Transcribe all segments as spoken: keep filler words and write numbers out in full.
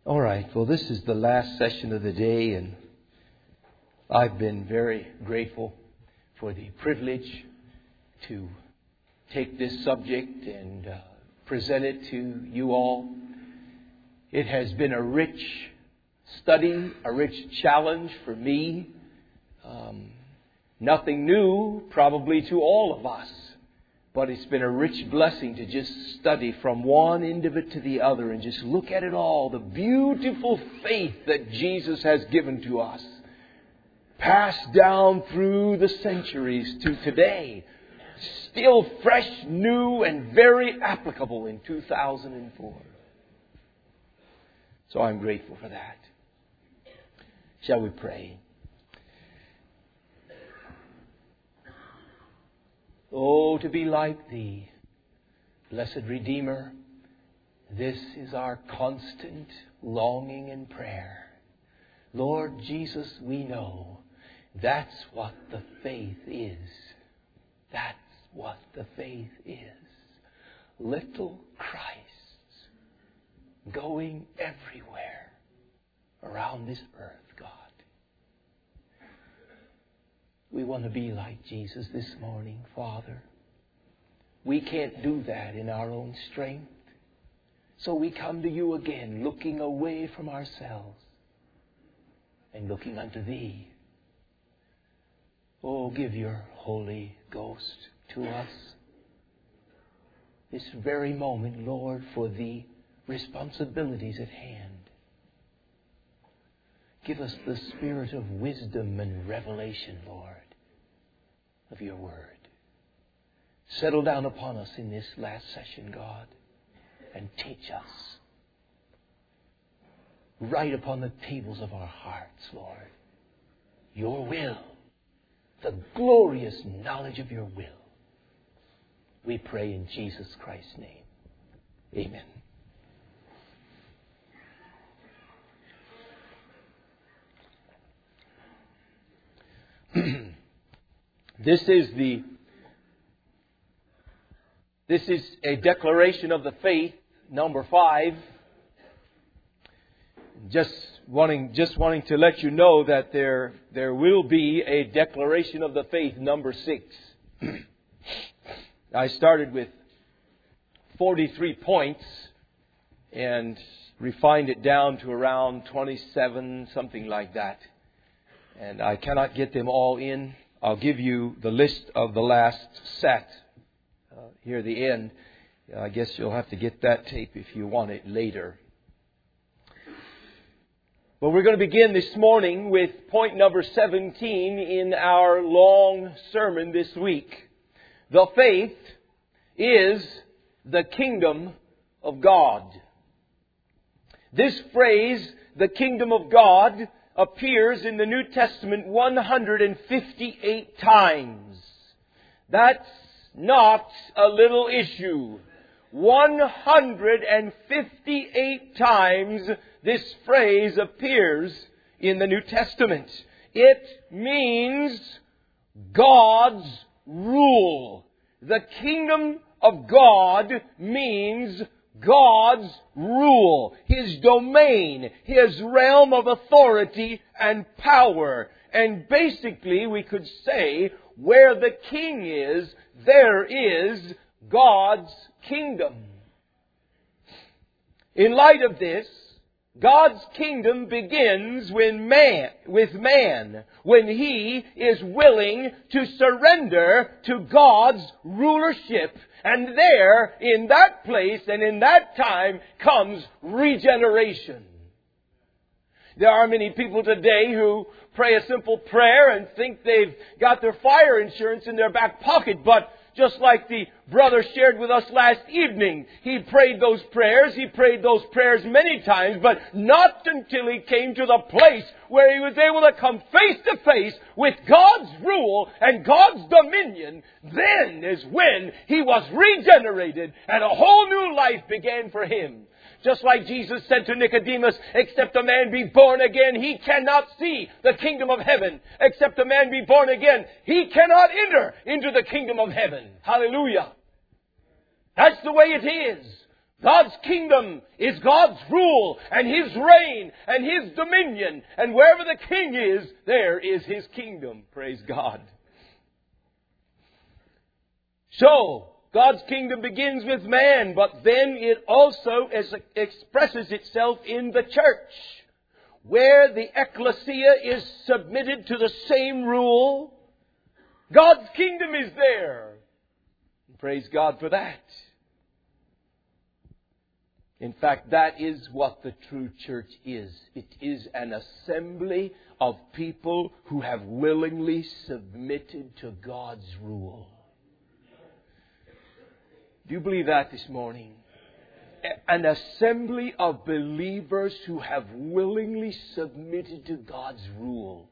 All right. Well, this is the last session of the day, and I've been very grateful for the privilege to take this subject and uh, present it to you all. It has been a rich study, a rich challenge for me. Um, nothing new, probably to all of us. But it's been a rich blessing to just study from one end of it to the other and just look at it all. The beautiful faith that Jesus has given to us. Passed down through the centuries to today. Still fresh, new, and very applicable in two thousand four. So I'm grateful for that. Shall we pray? Oh, to be like Thee, blessed Redeemer, this is our constant longing and prayer. Lord Jesus, we know that's what the faith is. That's what the faith is. Little Christs going everywhere around this earth, God. We want to be like Jesus this morning, Father. We can't do that in our own strength. So we come to You again, looking away from ourselves and looking unto Thee. Oh, give Your Holy Ghost to us this very moment, Lord, for the responsibilities at hand. Give us the spirit of wisdom and revelation, Lord, of Your Word. Settle down upon us in this last session, God, and teach us. Write upon the tables of our hearts, Lord, Your will, the glorious knowledge of Your will. We pray in Jesus Christ's name. Amen. This is the this is a declaration of the faith, number five. Just wanting just wanting to let you know that there there will be a declaration of the faith, number six. I started with forty-three points and refined it down to around twenty-seven, something like that. And I cannot get them all in. I'll give you the list of the last set uh, here at the end. I guess you'll have to get that tape if you want it later. But we're going to begin this morning with point number seventeen in our long sermon this week. The faith is the kingdom of God. This phrase, the kingdom of God, appears in the New Testament one hundred fifty-eight times. That's not a little issue. one hundred fifty-eight times this phrase appears in the New Testament. It means God's rule. The kingdom of God means God's rule, His domain, His realm of authority and power. And basically we could say where the king is, there is God's kingdom. In light of this, God's kingdom begins when man, with man, when he is willing to surrender to God's rulership. And there, in that place and in that time, comes regeneration. There are many people today who pray a simple prayer and think they've got their fire insurance in their back pocket, but just like the brother shared with us last evening, he prayed those prayers. He prayed those prayers many times, but not until he came to the place where he was able to come face to face with God's rule and God's dominion. Then is when he was regenerated and a whole new life began for him. Just like Jesus said to Nicodemus, except a man be born again, he cannot see the kingdom of heaven. Except a man be born again, he cannot enter into the kingdom of heaven. Hallelujah. That's the way it is. God's kingdom is God's rule and His reign and His dominion. And wherever the king is, there is His kingdom. Praise God. So, God's kingdom begins with man, but then it also expresses itself in the church, where the ecclesia is submitted to the same rule. God's kingdom is there. Praise God for that. In fact, that is what the true church is. It is an assembly of people who have willingly submitted to God's rule. Do you believe that this morning? An assembly of believers who have willingly submitted to God's rule.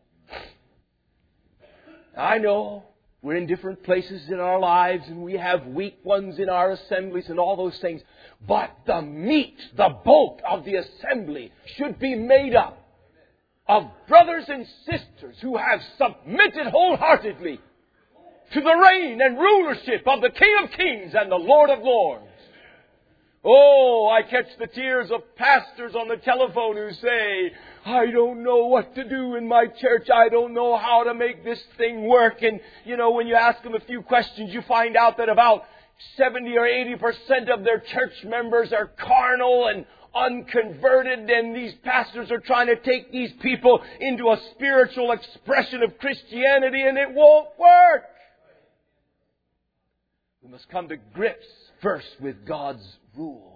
I know we're in different places in our lives and we have weak ones in our assemblies and all those things. But the meat, the bulk of the assembly should be made up of brothers and sisters who have submitted wholeheartedly to the reign and rulership of the King of Kings and the Lord of Lords. Oh, I catch the tears of pastors on the telephone who say, I don't know what to do in my church. I don't know how to make this thing work. And, you know, when you ask them a few questions, you find out that about seventy or eighty percent of their church members are carnal and unconverted. And these pastors are trying to take these people into a spiritual expression of Christianity, and it won't work. We must come to grips first with God's rule.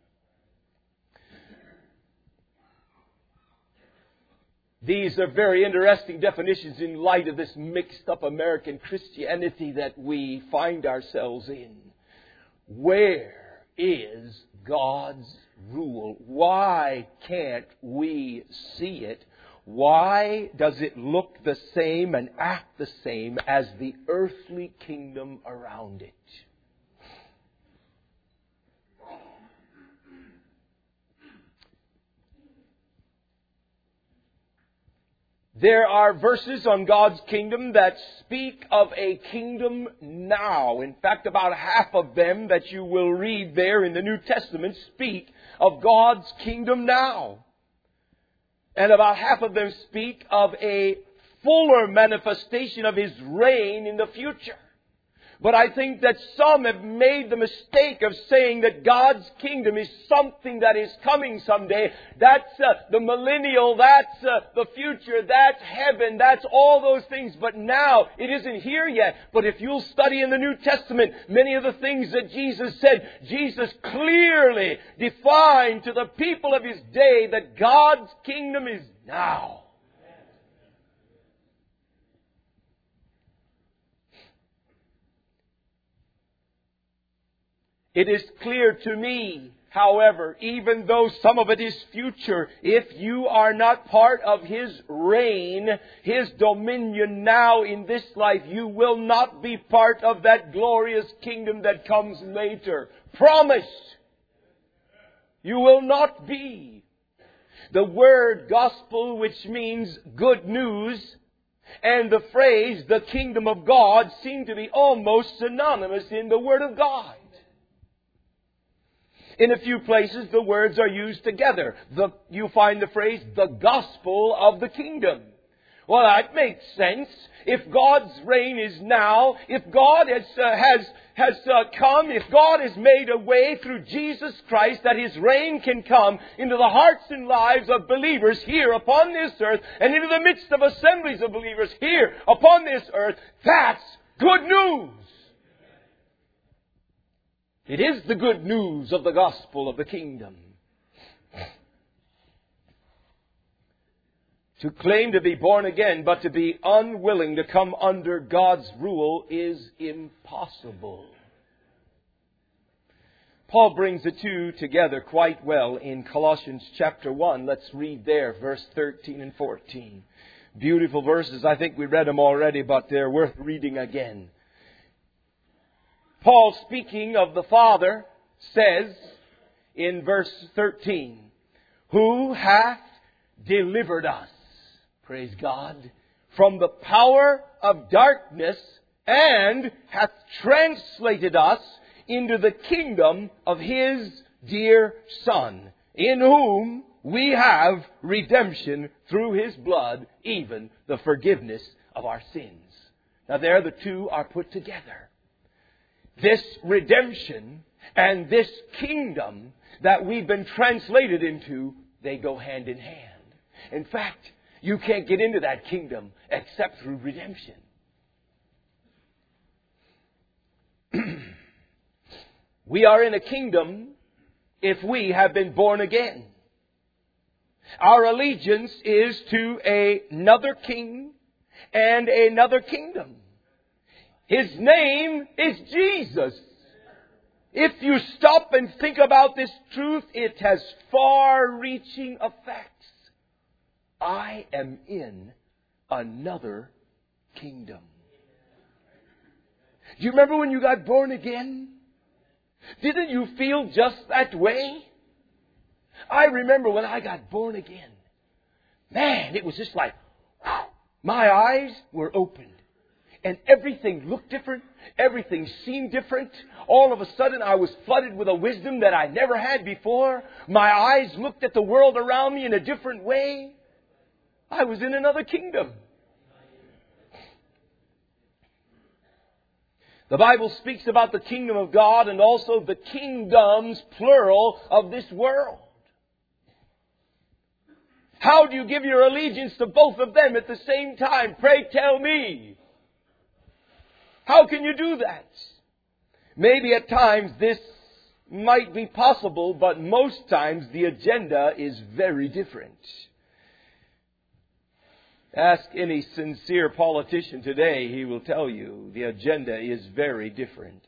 These are very interesting definitions in light of this mixed up American Christianity that we find ourselves in. Where is God's rule? Why can't we see it? Why does it look the same and act the same as the earthly kingdom around it? There are verses on God's kingdom that speak of a kingdom now. In fact, about half of them that you will read there in the New Testament speak of God's kingdom now. And about half of them speak of a fuller manifestation of His reign in the future. But I think that some have made the mistake of saying that God's kingdom is something that is coming someday. That's uh, the millennial, that's uh, the future, that's heaven, that's all those things. But now, it isn't here yet. But if you'll study in the New Testament, many of the things that Jesus said, Jesus clearly defined to the people of His day that God's kingdom is now. It is clear to me, however, even though some of it is future, if you are not part of His reign, His dominion now in this life, you will not be part of that glorious kingdom that comes later. Promise! You will not be. The word gospel, which means good news, and the phrase the kingdom of God seem to be almost synonymous in the Word of God. In a few places, the words are used together. The, you find the phrase, the gospel of the kingdom. Well, that makes sense. If God's reign is now, if God has, uh, has, has uh, come, if God has made a way through Jesus Christ that His reign can come into the hearts and lives of believers here upon this earth and into the midst of assemblies of believers here upon this earth, that's good news. It is the good news of the gospel of the kingdom. To claim to be born again, but to be unwilling to come under God's rule is impossible. Paul brings the two together quite well in Colossians chapter one. Let's read there, verse thirteen and fourteen. Beautiful verses. I think we read them already, but they're worth reading again. Paul, speaking of the Father, says in verse thirteen, who hath delivered us, praise God, from the power of darkness and hath translated us into the kingdom of His dear Son, in whom we have redemption through His blood, even the forgiveness of our sins. Now there the two are put together. This redemption and this kingdom that we've been translated into, they go hand in hand. In fact, you can't get into that kingdom except through redemption. We are in a kingdom if we have been born again. Our allegiance is to another king and another kingdom. His name is Jesus. If you stop and think about this truth, it has far-reaching effects. I am in another kingdom. Do you remember when you got born again? Didn't you feel just that way? I remember when I got born again. Man, it was just like, whew, my eyes were opened. And everything looked different. Everything seemed different. All of a sudden, I was flooded with a wisdom that I never had before. My eyes looked at the world around me in a different way. I was in another kingdom. The Bible speaks about the kingdom of God and also the kingdoms, plural, of this world. How do you give your allegiance to both of them at the same time? Pray tell me. How can you do that? Maybe at times this might be possible, but most times the agenda is very different. Ask any sincere politician today, he will tell you the agenda is very different.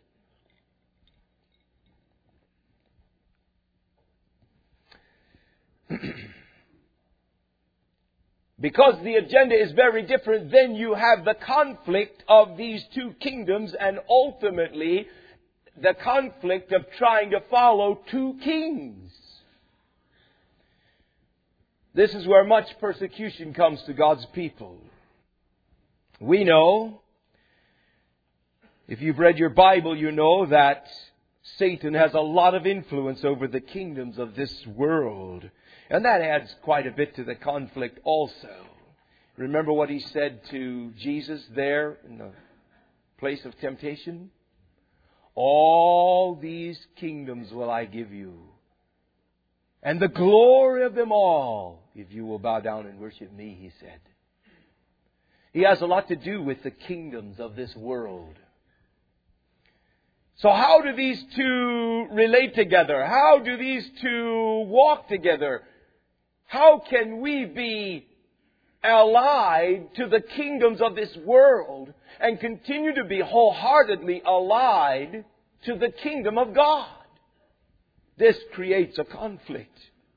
Because the agenda is very different, then you have the conflict of these two kingdoms and ultimately the conflict of trying to follow two kings. This is where much persecution comes to God's people. We know, if you've read your Bible, you know that Satan has a lot of influence over the kingdoms of this world. And that adds quite a bit to the conflict also. Remember what He said to Jesus there in the place of temptation? All these kingdoms will I give you, and the glory of them all, if you will bow down and worship me, He said. He has a lot to do with the kingdoms of this world. So how do these two relate together? How do these two walk together? How can we be allied to the kingdoms of this world and continue to be wholeheartedly allied to the kingdom of God? This creates a conflict.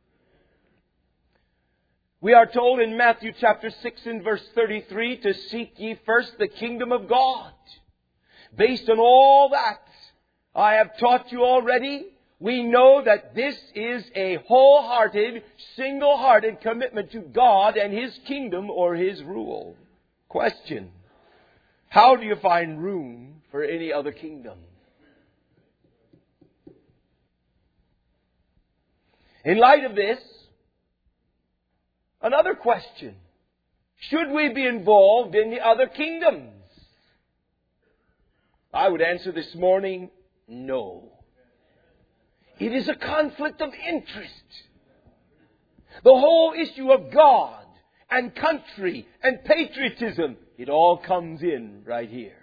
We are told in Matthew chapter six and verse thirty-three to seek ye first the kingdom of God. Based on all that I have taught you already, we know that this is a wholehearted, single-hearted commitment to God and His kingdom or His rule. Question: how do you find room for any other kingdom? In light of this, another question: should we be involved in the other kingdoms? I would answer this morning, no. It is a conflict of interest. The whole issue of God and country and patriotism, it all comes in right here.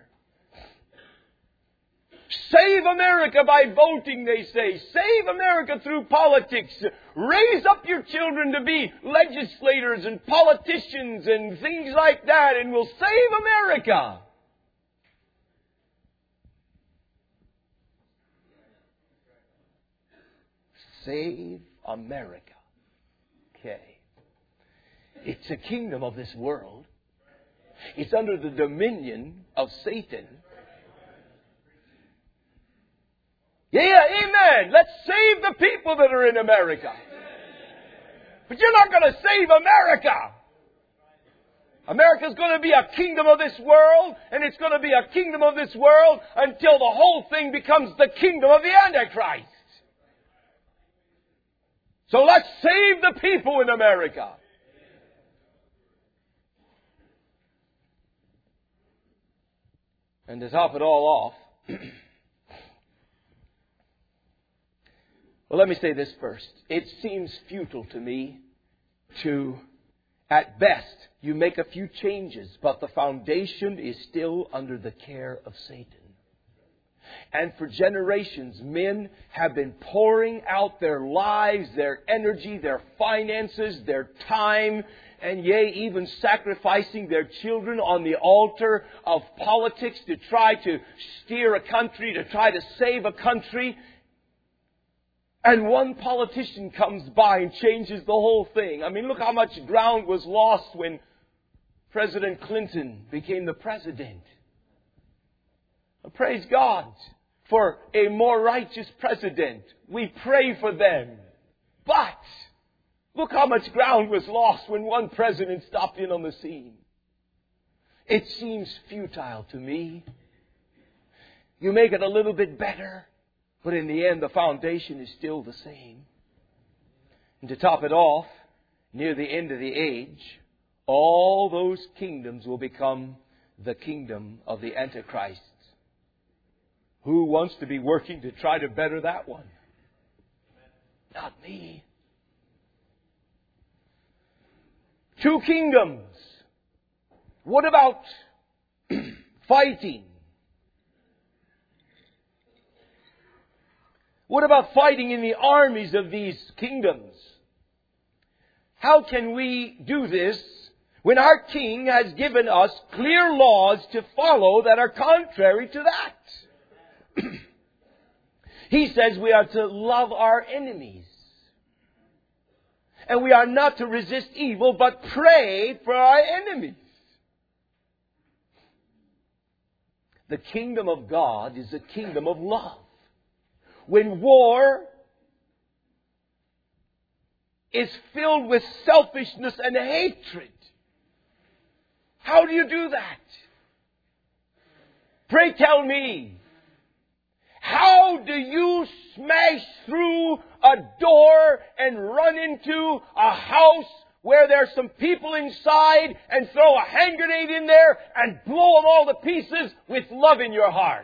Save America by voting, they say. Save America through politics. Raise up your children to be legislators and politicians and things like that, and we'll save America. Save America. Okay. It's a kingdom of this world. It's under the dominion of Satan. Yeah, amen. Let's save the people that are in America. But you're not going to save America. America's going to be a kingdom of this world, and it's going to be a kingdom of this world until the whole thing becomes the kingdom of the Antichrist. So let's save the people in America. And to top it all off, well, let me say this first. It seems futile to me to, at best, you make a few changes, but the foundation is still under the care of Satan. And for generations, men have been pouring out their lives, their energy, their finances, their time, and yea, even sacrificing their children on the altar of politics to try to steer a country, to try to save a country. And one politician comes by and changes the whole thing. I mean, look how much ground was lost when President Clinton became the president. Praise God for a more righteous president. We pray for them. But look how much ground was lost when one president stopped in on the scene. It seems futile to me. You make it a little bit better, but in the end the foundation is still the same. And to top it off, near the end of the age, all those kingdoms will become the kingdom of the Antichrist. Who wants to be working to try to better that one? Not me. Two kingdoms. What about fighting? What about fighting in the armies of these kingdoms? How can we do this when our King has given us clear laws to follow that are contrary to that? He says we are to love our enemies. And we are not to resist evil, but pray for our enemies. The kingdom of God is a kingdom of love. When war is filled with selfishness and hatred, how do you do that? Pray tell me. How do you smash through a door and run into a house where there's some people inside and throw a hand grenade in there and blow them all to pieces with love in your heart?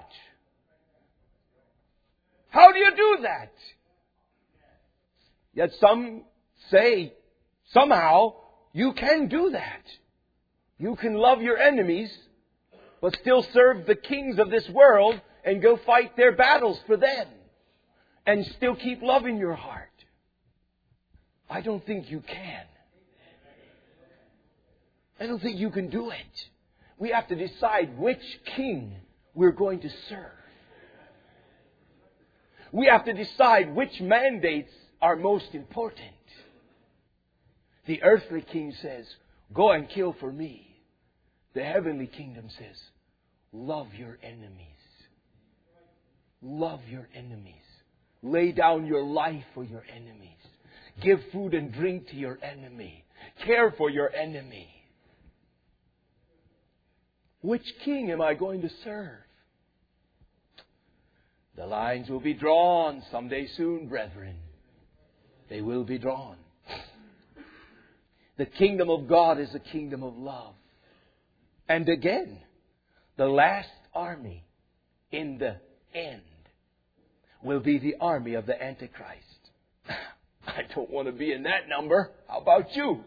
How do you do that? Yet some say somehow you can do that. You can love your enemies, but still serve the kings of this world and go fight their battles for them. And still keep love in your heart. I don't think you can. I don't think you can do it. We have to decide which king we're going to serve. We have to decide which mandates are most important. The earthly king says, go and kill for me. The heavenly kingdom says, love your enemies. Love your enemies. Lay down your life for your enemies. Give food and drink to your enemy. Care for your enemy. Which king am I going to serve? The lines will be drawn someday soon, brethren. They will be drawn. The kingdom of God is a kingdom of love. And again, the last army in the end will be the army of the Antichrist. I don't want to be in that number. How about you?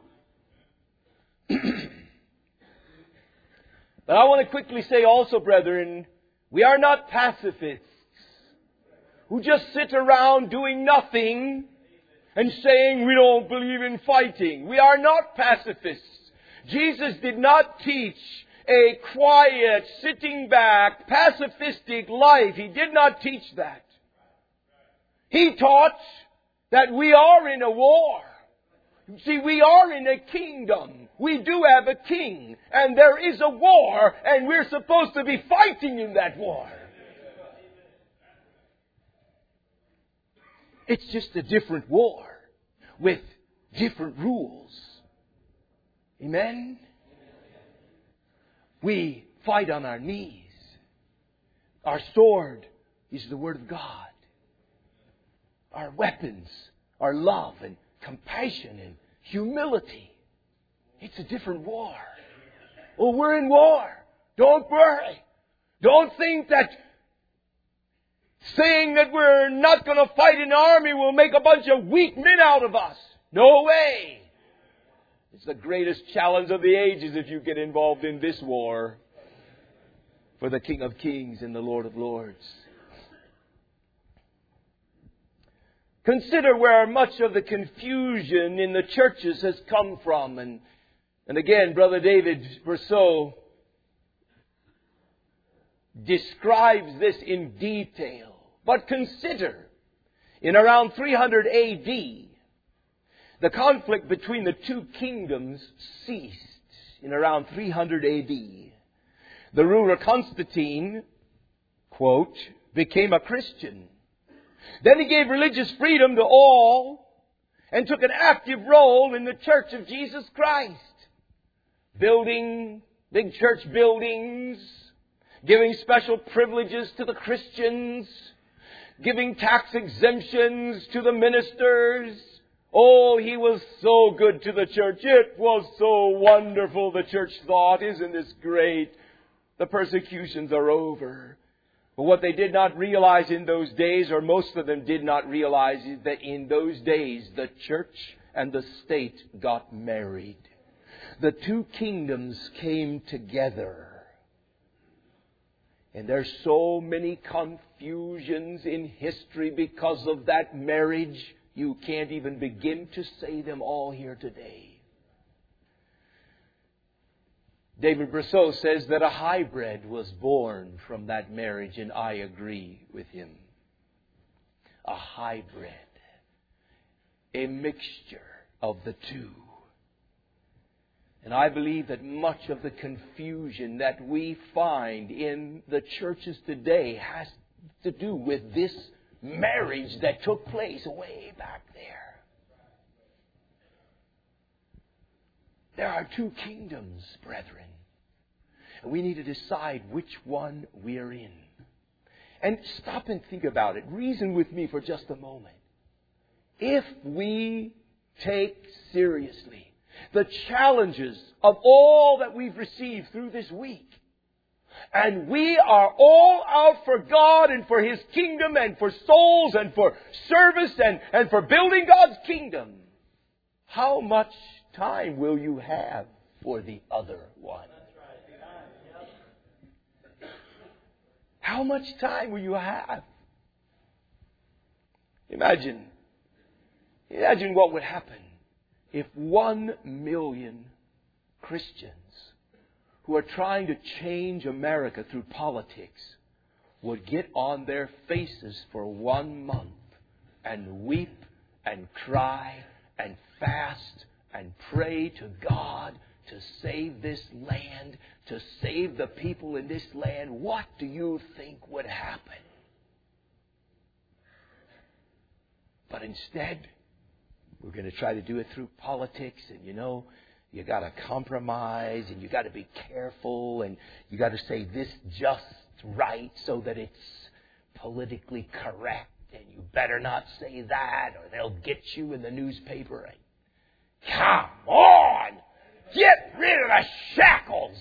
But I want to quickly say also, brethren, we are not pacifists who just sit around doing nothing and saying we don't believe in fighting. We are not pacifists. Jesus did not teach a quiet, sitting back, pacifistic life. He did not teach that. He taught that we are in a war. See, we are in a kingdom. We do have a king. And there is a war. And we're supposed to be fighting in that war. It's just a different war with different rules. Amen? We fight on our knees. Our sword is the Word of God. Our weapons are love and compassion and humility. It's a different war. Oh, we're in war. Don't worry. Don't think that saying that we're not going to fight an army will make a bunch of weak men out of us. No way. It's the greatest challenge of the ages if you get involved in this war for the King of Kings and the Lord of Lords. Consider where much of the confusion in the churches has come from. And, and again, Brother David Berceau describes this in detail. But consider, in around three hundred A D, the conflict between the two kingdoms ceased. In around three hundred A D, the ruler Constantine, quote, became a Christian. Then he gave religious freedom to all and took an active role in the Church of Jesus Christ. Building big church buildings, giving special privileges to the Christians, giving tax exemptions to the ministers. Oh, he was so good to the church. It was so wonderful, the church thought. Isn't this great? The persecutions are over. But what they did not realize in those days, or most of them did not realize, is that in those days the church and the state got married. The two kingdoms came together. And there's so many confusions in history because of that marriage. You can't even begin to say them all here today. David Berceau says that a hybrid was born from that marriage, and I agree with him. A hybrid. A mixture of the two. And I believe that much of the confusion that we find in the churches today has to do with this marriage that took place way back there. There are two kingdoms, brethren. And we need to decide which one we're in. And stop and think about it. Reason with me for just a moment. If we take seriously the challenges of all that we've received through this week, and we are all out for God and for His kingdom and for souls and for service and, and for building God's kingdom, how much time will you have for the other one? How much time will you have? Imagine, imagine what would happen if one million Christians who are trying to change America through politics would get on their faces for one month and weep and cry and fast and pray to God to save this land, to save the people in this land. What do you think would happen? But instead, we're going to try to do it through politics, and you know, you got to compromise, and you got to be careful, and you got to say this just right so that it's politically correct, and you better not say that, or they'll get you in the newspaper. And come on, get rid of the shackles.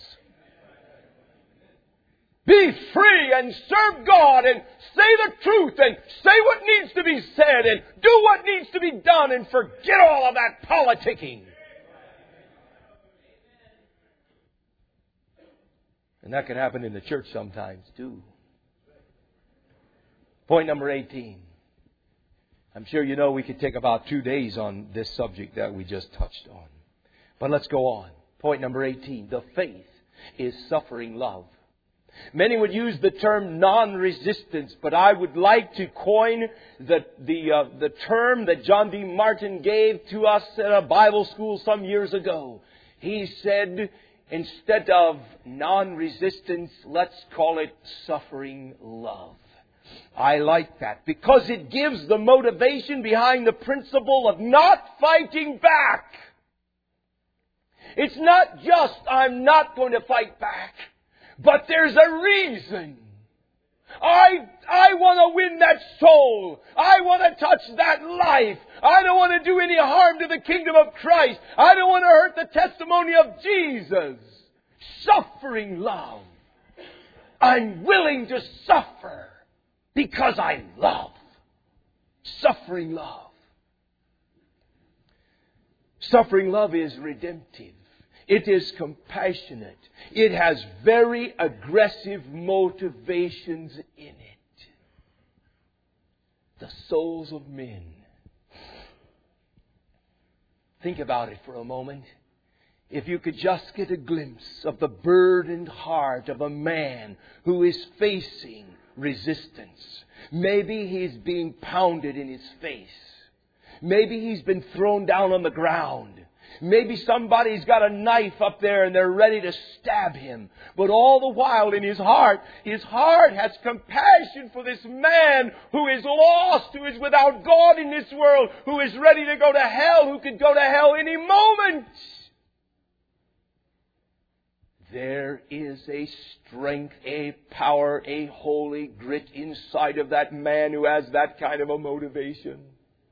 Be free and serve God and say the truth and say what needs to be said and do what needs to be done and forget all of that politicking. And that can happen in the church sometimes too. Point number eighteen. I'm sure you know we could take about two days on this subject that we just touched on. But let's go on. Point number eighteen. The faith is suffering love. Many would use the term non-resistance, but I would like to coin the the uh, the term that John D. Martin gave to us at a Bible school some years ago. He said, instead of non-resistance, let's call it suffering love. I like that because it gives the motivation behind the principle of not fighting back. It's not just, I'm not going to fight back. But there's a reason. I, I want to win that soul. I want to touch that life. I don't want to do any harm to the kingdom of Christ. I don't want to hurt the testimony of Jesus. Suffering love. I'm willing to suffer because I love. Suffering love. Suffering love is redemptive. It is compassionate. It has very aggressive motivations in it. The souls of men. Think about it for a moment. If you could just get a glimpse of the burdened heart of a man who is facing resistance. Maybe he's being pounded in his face. Maybe he's been thrown down on the ground. Maybe somebody's got a knife up there and they're ready to stab him. But all the while in his heart, his heart has compassion for this man who is lost, who is without God in this world, who is ready to go to hell, who could go to hell any moment. There is a strength, a power, a holy grit inside of that man who has that kind of a motivation.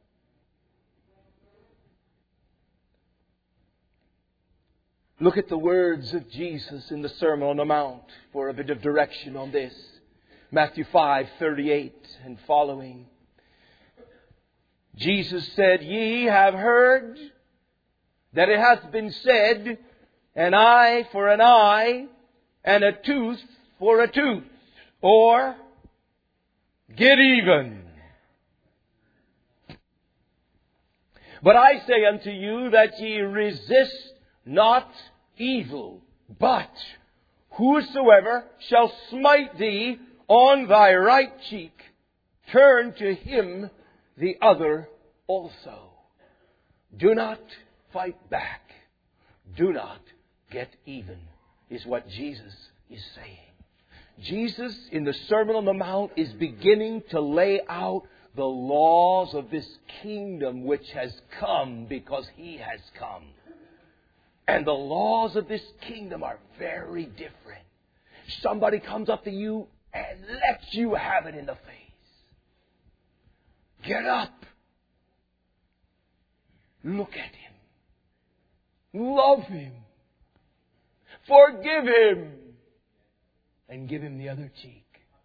Look at the words of Jesus in the Sermon on the Mount for a bit of direction on this. Matthew five thirty-eight and following. Jesus said, "Ye have heard that it hath been said, an eye for an eye, and a tooth for a tooth." Or, get even. "But I say unto you that ye resist not evil, but whosoever shall smite thee on thy right cheek, turn to him the other also. Do not fight back. Do not get even," is what Jesus is saying. Jesus, in the Sermon on the Mount, is beginning to lay out the laws of this kingdom which has come because He has come. And the laws of this kingdom are very different. Somebody comes up to you and lets you have it in the face. Get up. Look at him. Love him. Forgive him. And give him the other cheek.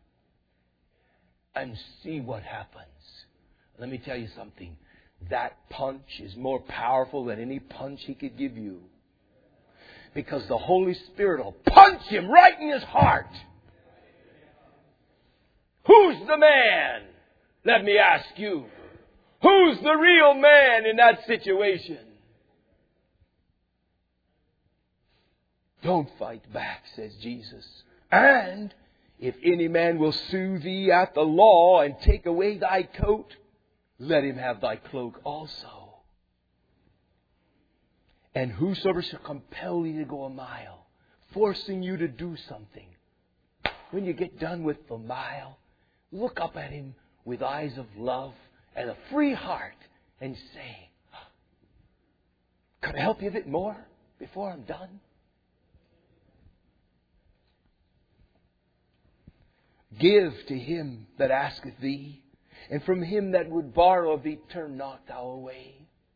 And see what happens. Let me tell you something. That punch is more powerful than any punch he could give you. Because the Holy Spirit will punch him right in his heart. Who's the man? Let me ask you. Who's the real man in that situation? Don't fight back, says Jesus. And if any man will sue thee at the law and take away thy coat, let him have thy cloak also. And whosoever shall compel thee to go a mile, forcing you to do something, when you get done with the mile, look up at him with eyes of love and a free heart and say, "Could I help you a bit more before I'm done?" Give to him that asketh thee, and from him that would borrow of thee turn not thou away.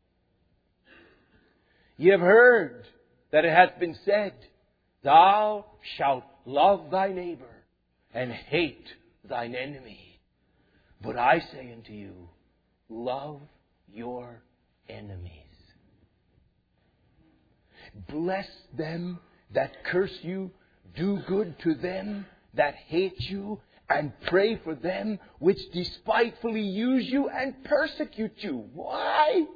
Ye have heard that it hath been said, Thou shalt love thy neighbor and hate thine enemy. But I say unto you, love your enemies. Bless them that curse you. Do good to them that hate you. And pray for them which despitefully use you and persecute you. Why?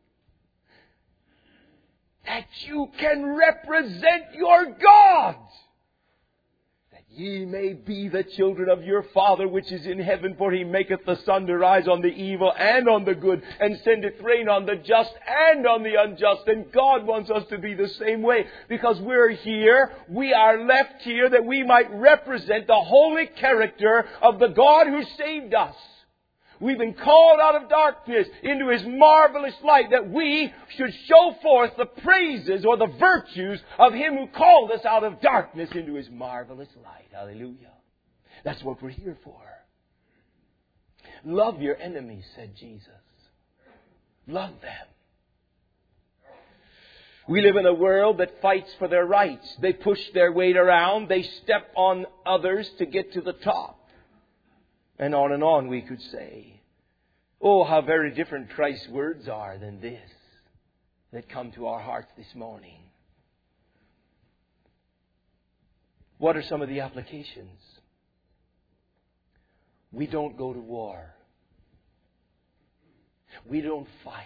That you can represent your God. That ye may be the children of your Father which is in heaven. For He maketh the sun to rise on the evil and on the good, and sendeth rain on the just and on the unjust. And God wants us to be the same way. Because we're here, we are left here that we might represent the holy character of the God who saved us. We've been called out of darkness into His marvelous light, that we should show forth the praises or the virtues of Him who called us out of darkness into His marvelous light. Hallelujah. That's what we're here for. Love your enemies, said Jesus. Love them. We live in a world that fights for their rights. They push their weight around. They step on others to get to the top. And on and on we could say. Oh, how very different Christ's words are than this that come to our hearts this morning. What are some of the applications? We don't go to war. We don't fight.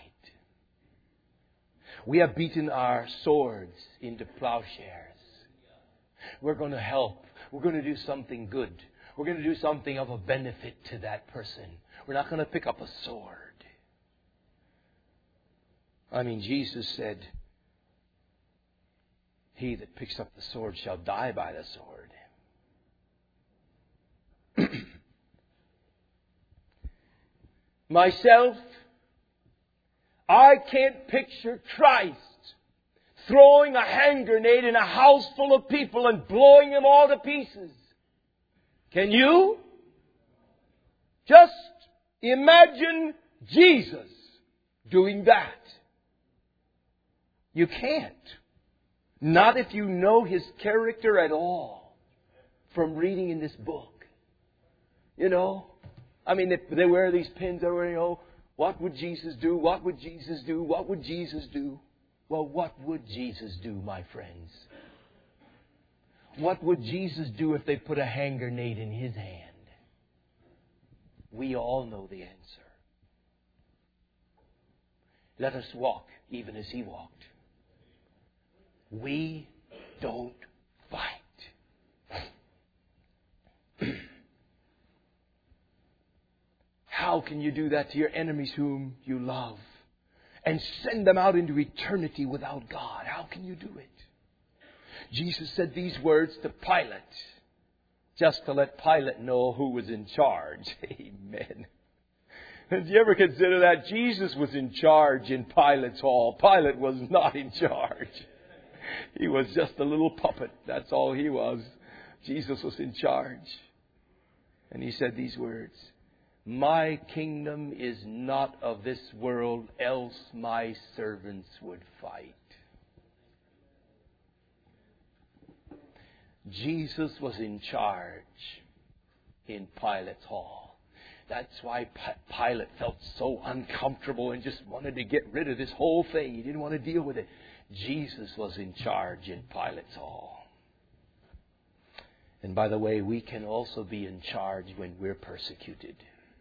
We have beaten our swords into plowshares. We're going to help. We're going to do something good. We're going to do something of a benefit to that person. We're not going to pick up a sword. I mean, Jesus said, he that picks up the sword shall die by the sword. Myself, I can't picture Christ throwing a hand grenade in a house full of people and blowing them all to pieces. Can you? Just imagine Jesus doing that. You can't. Not if you know His character at all from reading in this book. You know, I mean, they, they wear these pins everywhere, you know. What would Jesus do? What would Jesus do? What would Jesus do? Well, what would Jesus do, my friends? What would Jesus do if they put a hand grenade in His hand? We all know the answer. Let us walk even as He walked. We don't fight. How can you do that to your enemies whom you love and send them out into eternity without God? How can you do it? Jesus said these words to Pilate, just to let Pilate know who was in charge. Amen. Did you ever consider that? Jesus was in charge in Pilate's hall. Pilate was not in charge. He was just a little puppet. That's all he was. Jesus was in charge. And He said these words, my kingdom is not of this world, else my servants would fight. Jesus was in charge in Pilate's hall. That's why Pilate felt so uncomfortable and just wanted to get rid of this whole thing. He didn't want to deal with it. Jesus was in charge in Pilate's hall. And by the way, we can also be in charge when we're persecuted.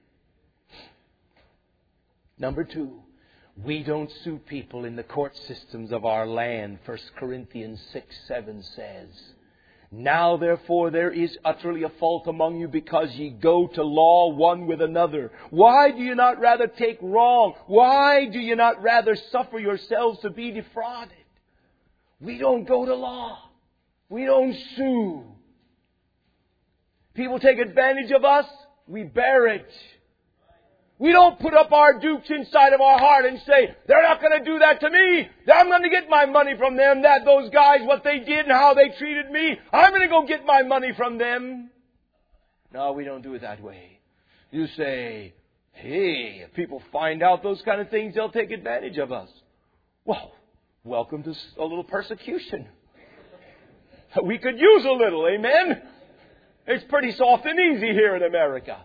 Number two, we don't sue people in the court systems of our land. First Corinthians six seven says, now therefore there is utterly a fault among you, because ye go to law one with another. Why do you not rather take wrong? Why do you not rather suffer yourselves to be defrauded? We don't go to law. We don't sue. People take advantage of us. We bear it. We don't put up our dukes inside of our heart and say, they're not going to do that to me. I'm going to get my money from them. That those guys, what they did and how they treated me, I'm going to go get my money from them. No, we don't do it that way. You say, hey, if people find out those kind of things, they'll take advantage of us. Well, welcome to a little persecution. We could use a little, amen? It's pretty soft and easy here in America.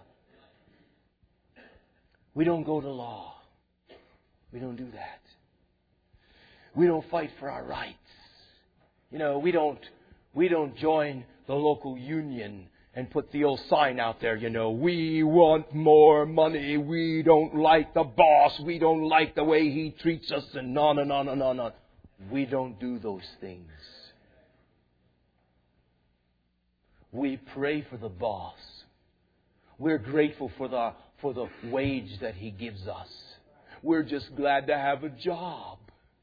We don't go to law. We don't do that. We don't fight for our rights. You know, we don't we don't join the local union and put the old sign out there, you know, we want more money. We don't like the boss. We don't like the way he treats us, and on and on and on and on. We don't do those things. We pray for the boss. We're grateful for the for the wage that he gives us. We're just glad to have a job.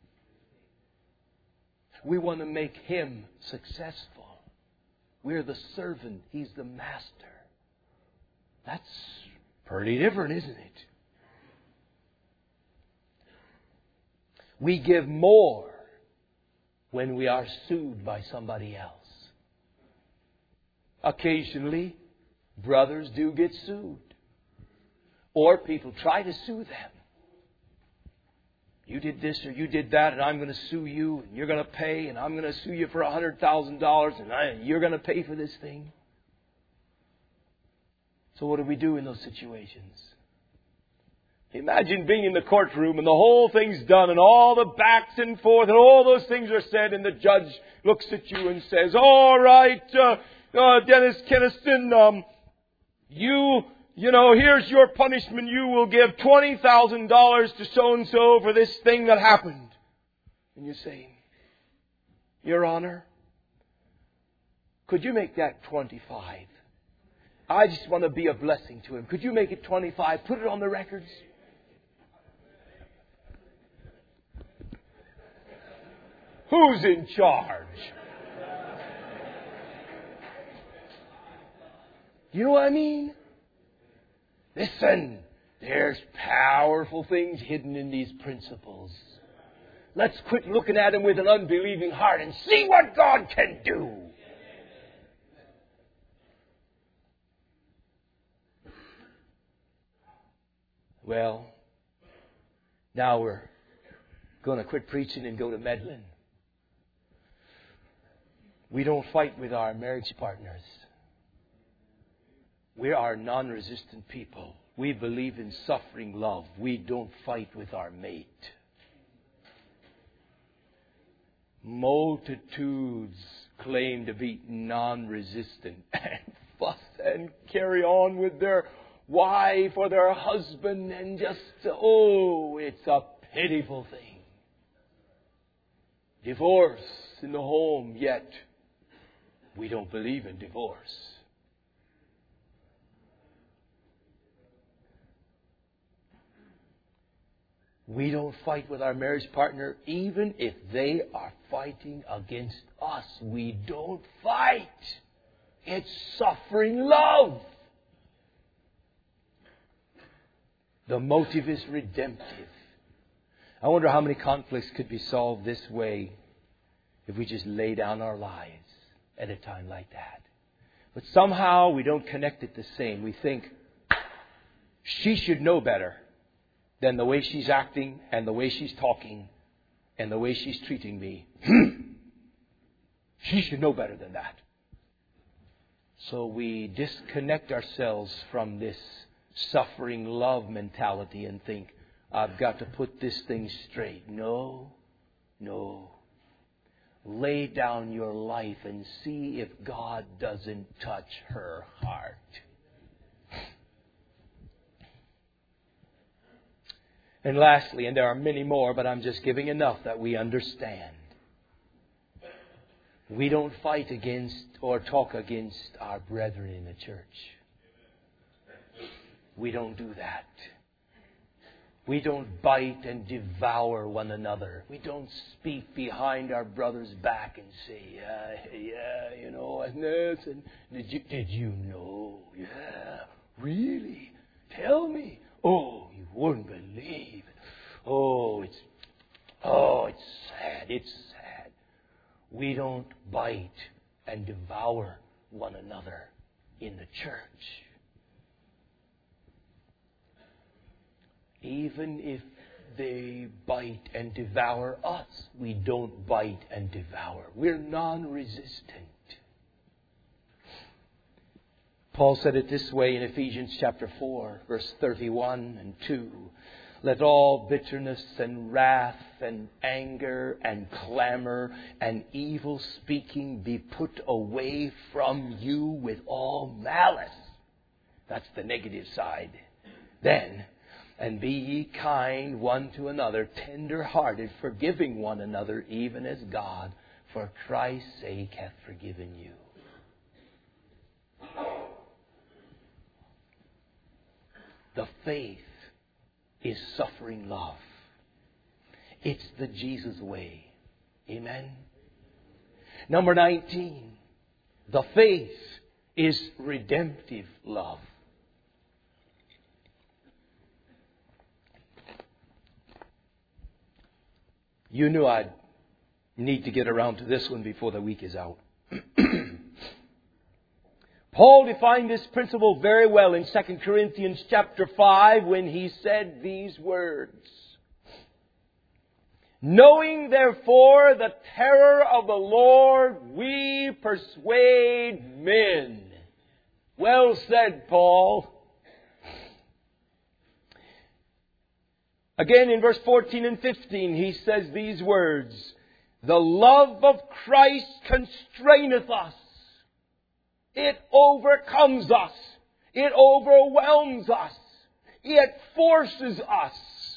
We want to make him successful. We're the servant. He's the master. That's pretty different, isn't it? We give more when we are sued by somebody else. Occasionally, Brothers do get sued. Or people try to sue them. You did this or you did that, and I'm going to sue you, and you're going to pay, and I'm going to sue you for one hundred thousand dollars, and I, you're going to pay for this thing. So what do we do in those situations? Imagine being in the courtroom and the whole thing's done and all the backs and forth and all those things are said, and the judge looks at you and says, all right, uh, uh, Dennis Keniston, um, you, you know, here's your punishment. You will give twenty thousand dollars to so-and-so for this thing that happened. And you say, Your Honor, could you make that twenty-five? I just want to be a blessing to him. Could you make it twenty-five? Put it on the records. Who's in charge? You know what I mean? Listen, there's powerful things hidden in these principles. Let's quit looking at them with an unbelieving heart and see what God can do. Well, now we're going to quit preaching and go to meddling. We don't fight with our marriage partners. We are non-resistant people. We believe in suffering love. We don't fight with our mate. Multitudes claim to be non-resistant and fuss and carry on with their wife or their husband and just, oh, it's a pitiful thing. Divorce in the home, yet we don't believe in divorce. We don't fight with our marriage partner even if they are fighting against us. We don't fight. It's suffering love. The motive is redemptive. I wonder how many conflicts could be solved this way if we just lay down our lives at a time like that. But somehow we don't connect it the same. We think she should know better than the way she's acting and the way she's talking and the way she's treating me. She should know better than that. So we disconnect ourselves from this suffering love mentality and think, I've got to put this thing straight. No, no. Lay down your life and see if God doesn't touch her heart. And lastly, and there are many more, but I'm just giving enough that we understand. We don't fight against or talk against our brethren in the church. We don't do that. We don't bite and devour one another. We don't speak behind our brother's back and say, yeah, yeah, you know, and this, and did you, did you know? Yeah, really? Tell me. Oh, you wouldn't believe it. Oh, it's, oh, it's sad. It's sad. We don't bite and devour one another in the church. Even if they bite and devour us, we don't bite and devour. We're non-resistant. Paul said it this way in Ephesians chapter four, verse thirty-one and two. Let all bitterness and wrath and anger and clamor and evil speaking be put away from you with all malice. That's the negative side. Then, and be ye kind one to another, tender-hearted, forgiving one another, even as God, for Christ's sake, hath forgiven you. The faith is suffering love. It's the Jesus way. Amen. Number nineteen. The faith is redemptive love. You knew I'd need to get around to this one before the week is out. Paul defined this principle very well in Second Corinthians chapter five when he said these words. Knowing therefore the terror of the Lord, we persuade men. Well said, Paul. Again in verse fourteen and fifteen he says these words. The love of Christ constraineth us. It overcomes us. It overwhelms us. It forces us.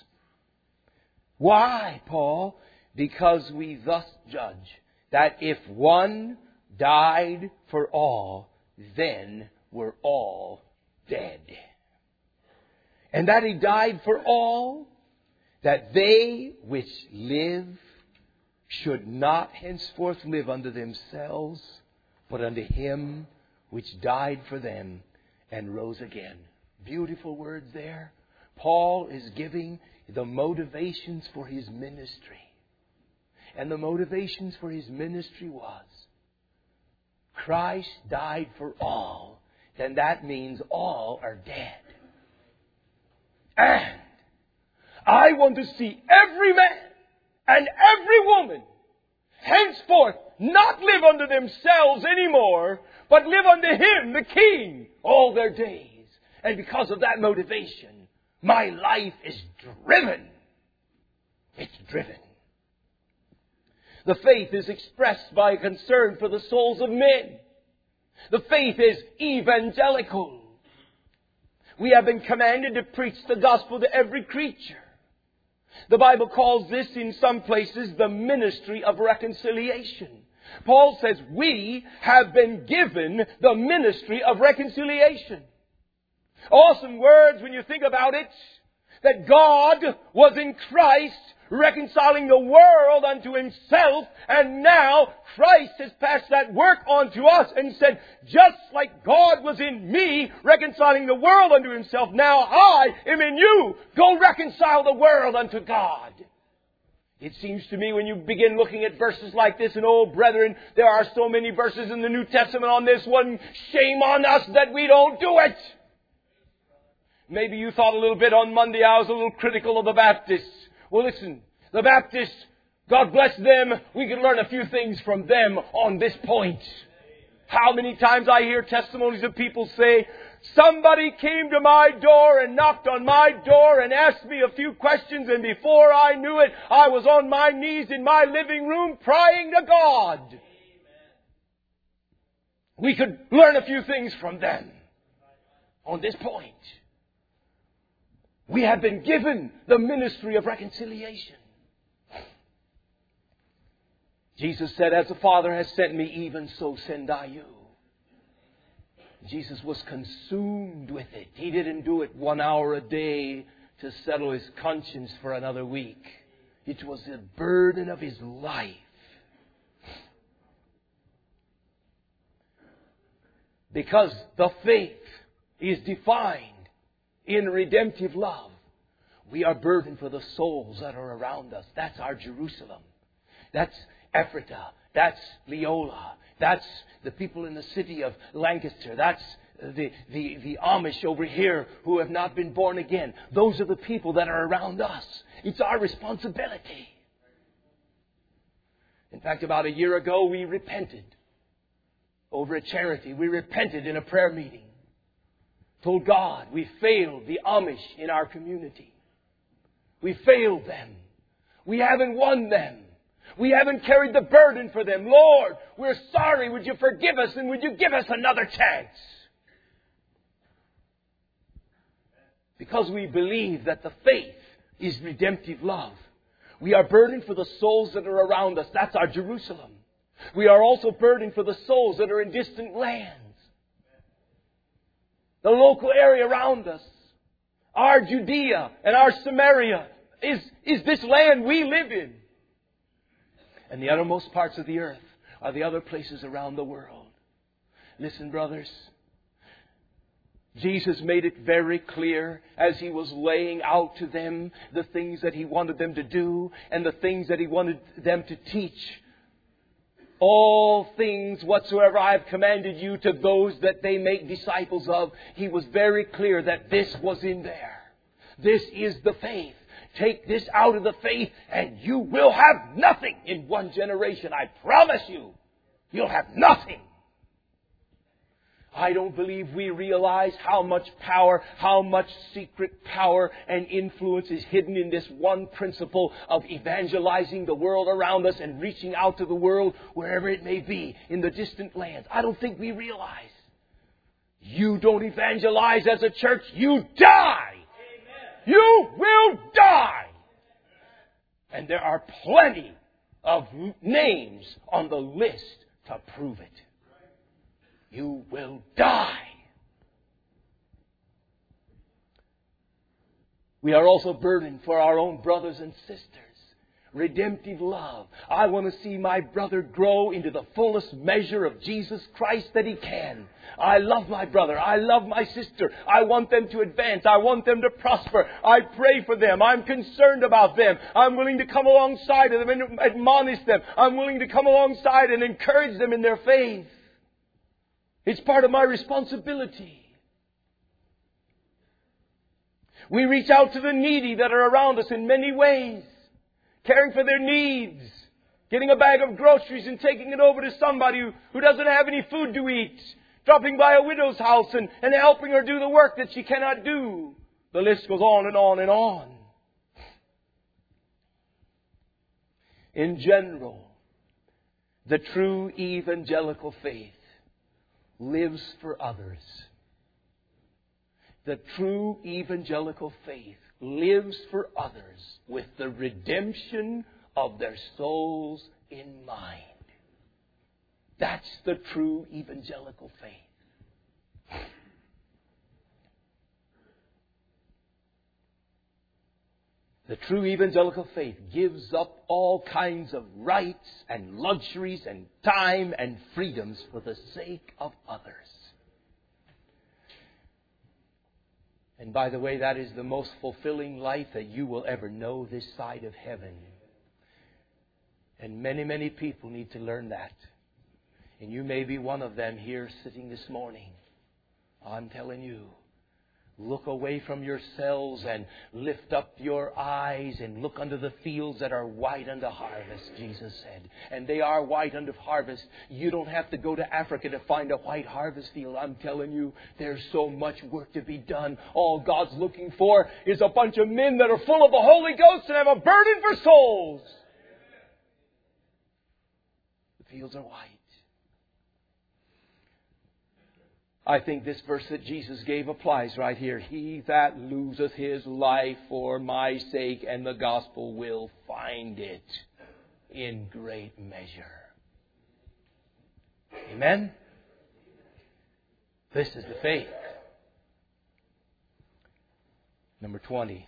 Why, Paul? Because we thus judge that if one died for all, then we're all dead. And that He died for all, that they which live should not henceforth live unto themselves, but unto Him which died for them and rose again. Beautiful words there. Paul is giving the motivations for his ministry. And the motivations for his ministry was, Christ died for all, then that means all are dead. And I want to see every man and every woman henceforth not live unto themselves anymore, but live unto Him, the King, all their days. And because of that motivation, my life is driven. It's driven. The faith is expressed by a concern for the souls of men. The faith is evangelical. We have been commanded to preach the gospel to every creature. The Bible calls this in some places the ministry of reconciliation. Paul says we have been given the ministry of reconciliation. Awesome words when you think about it. That God was in Christ reconciling the world unto Himself, and now Christ has passed that work on to us and said, just like God was in me reconciling the world unto Himself, now I am in you. Go reconcile the world unto God. It seems to me when you begin looking at verses like this, and oh brethren, there are so many verses in the New Testament on this one. Shame on us that we don't do it. Maybe you thought a little bit on Monday I was a little critical of the Baptists. Well, listen, the Baptists, God bless them, we can learn a few things from them on this point. How many times I hear testimonies of people say, somebody came to my door and knocked on my door and asked me a few questions, and before I knew it, I was on my knees in my living room praying to God. Amen. We could learn a few things from them on this point. We have been given the ministry of reconciliation. Jesus said, as the Father has sent me, even so send I you. Jesus was consumed with it. He didn't do it one hour a day to settle his conscience for another week. It was the burden of his life. Because the faith is defined in redemptive love. We are burdened for the souls that are around us. That's our Jerusalem. That's Ephrata. That's Leola. That's the people in the city of Lancaster. That's the, the, the Amish over here who have not been born again. Those are the people that are around us. It's our responsibility. In fact, about a year ago, we repented over a charity. We repented in a prayer meeting. Told God we failed the Amish in our community. We failed them. We haven't won them. We haven't carried the burden for them. Lord, we're sorry. Would you forgive us and would you give us another chance? Because we believe that the faith is redemptive love. We are burdened for the souls that are around us. That's our Jerusalem. We are also burdened for the souls that are in distant lands. The local area around us. Our Judea and our Samaria is, is this land we live in. And the uttermost parts of the earth are the other places around the world. Listen, brothers. Jesus made it very clear as He was laying out to them the things that He wanted them to do and the things that He wanted them to teach. all things whatsoever I have commanded you to those that they make disciples of. He was very clear that this was in there. This is the faith. Take this out of the faith and you will have nothing in one generation. I promise you, you'll have nothing. I don't believe we realize how much power, how much secret power and influence is hidden in this one principle of evangelizing the world around us and reaching out to the world wherever it may be in the distant lands. I don't think we realize. You don't evangelize as a church, you die. You will die. And there are plenty of names on the list to prove it. You will die. We are also burdened for our own brothers and sisters. Redemptive love. I want to see my brother grow into the fullest measure of Jesus Christ that he can. I love my brother. I love my sister. I want them to advance. I want them to prosper. I pray for them. I'm concerned about them. I'm willing to come alongside of them and admonish them. I'm willing to come alongside and encourage them in their faith. It's part of my responsibility. We reach out to the needy that are around us in many ways. Caring for their needs. Getting a bag of groceries and taking it over to somebody who, who doesn't have any food to eat. Dropping by a widow's house and, and helping her do the work that she cannot do. The list goes on and on and on. In general, the true evangelical faith lives for others. The true evangelical faith lives for others with the redemption of their souls in mind. That's the true evangelical faith. The true evangelical faith gives up all kinds of rights and luxuries and time and freedoms for the sake of others. And by the way, that is the most fulfilling life that you will ever know this side of heaven. And many, many people need to learn that. And you may be one of them here sitting this morning. I'm telling you, look away from yourselves and lift up your eyes and look unto the fields that are white unto harvest, Jesus said. And they are white unto harvest. You don't have to go to Africa to find a white harvest field. I'm telling you, there's so much work to be done. All God's looking for is a bunch of men that are full of the Holy Ghost and have a burden for souls. The fields are white. I think this verse that Jesus gave applies right here. He that loseth his life for my sake and the gospel will find it in great measure. Amen? This is the faith. Number twenty.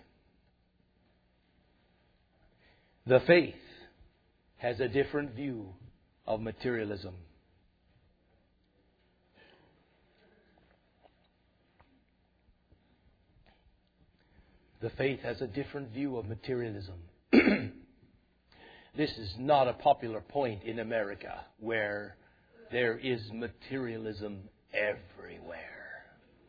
The faith has a different view of materialism. The faith has a different view of materialism. This is not a popular point in America where there is materialism everywhere.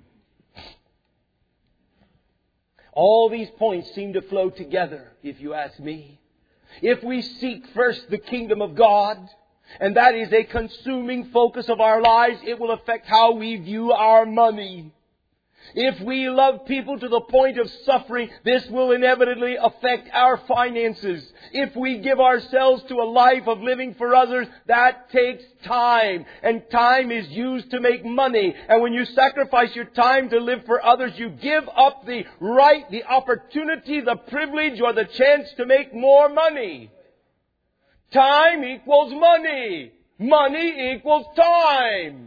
All these points seem to flow together, if you ask me. If we seek first the kingdom of God, and that is a consuming focus of our lives, it will affect how we view our money. If we love people to the point of suffering, this will inevitably affect our finances. If we give ourselves to a life of living for others, that takes time. And time is used to make money. And when you sacrifice your time to live for others, you give up the right, the opportunity, the privilege, or the chance to make more money. Time equals money. Money equals time.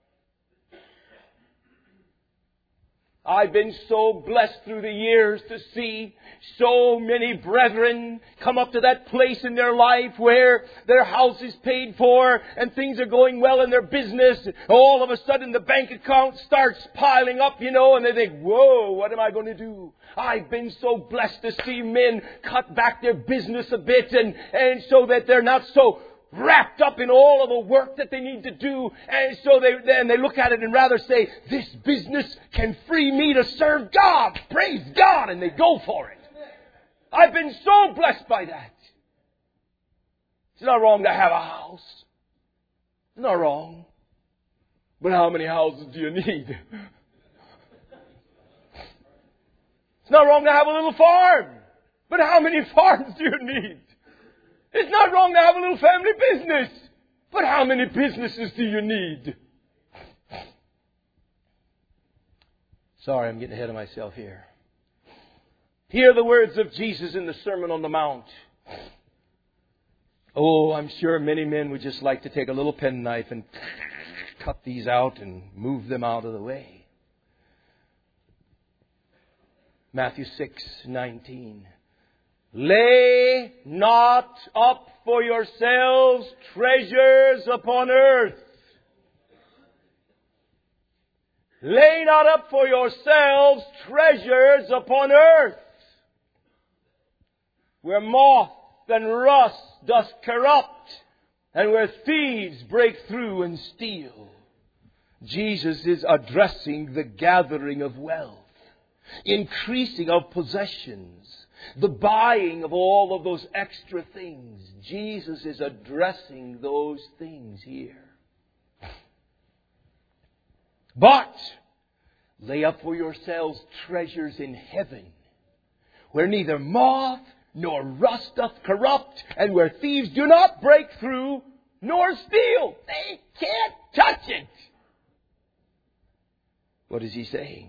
I've been so blessed through the years to see so many brethren come up to that place in their life where their house is paid for and things are going well in their business. All of a sudden the bank account starts piling up, you know, and they think, whoa, what am I going to do? I've been so blessed to see men cut back their business a bit and, and so that they're not so wrapped up in all of the work that they need to do. And so they then they look at it and rather say, this business can free me to serve God. Praise God. And they go for it. I've been so blessed by that. It's not wrong to have a house. It's not wrong. But how many houses do you need? It's not wrong to have a little farm. But how many farms do you need? It's not wrong to have a little family business. But how many businesses do you need? Sorry, I'm getting ahead of myself here. Hear the words of Jesus in the Sermon on the Mount. Oh, I'm sure many men would just like to take a little penknife and cut these out and move them out of the way. Matthew six nineteen. Lay not up for yourselves treasures upon earth. Lay not up for yourselves treasures upon earth, where moth and rust doth corrupt, and where thieves break through and steal. Jesus is addressing the gathering of wealth, increasing of possessions, the buying of all of those extra things. Jesus is addressing those things here. But lay up for yourselves treasures in heaven, where neither moth nor rust doth corrupt, and where thieves do not break through nor steal. They can't touch it. What is he saying?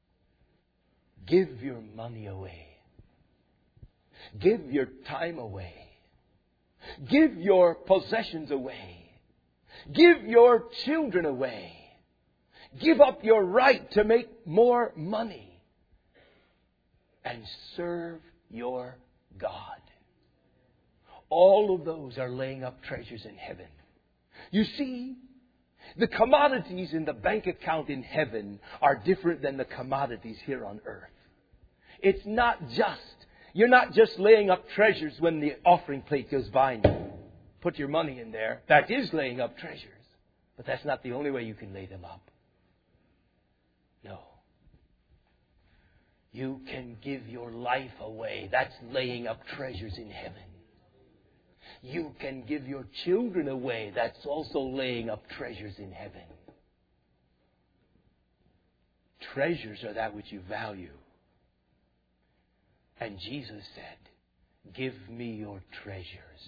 Give your money away. Give your time away. Give your possessions away. Give your children away. Give up your right to make more money and serve your God. All of those are laying up treasures in heaven. You see, the commodities in the bank account in heaven are different than the commodities here on earth. It's not just, you're not just laying up treasures when the offering plate goes by and you put your money in there. That is laying up treasures. But that's not the only way you can lay them up. No. You can give your life away. That's laying up treasures in heaven. You can give your children away. That's also laying up treasures in heaven. Treasures are that which you value. And Jesus said, give me your treasures.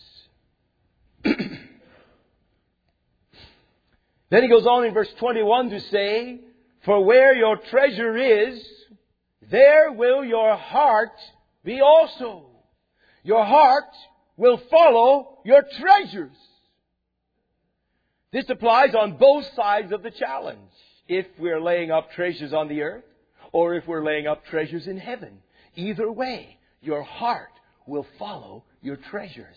Then he goes on in verse twenty-one to say, for where your treasure is, there will your heart be also. Your heart will follow your treasures. This applies on both sides of the challenge. If we're laying up treasures on the earth, or if we're laying up treasures in heaven. Either way, your heart will follow your treasures.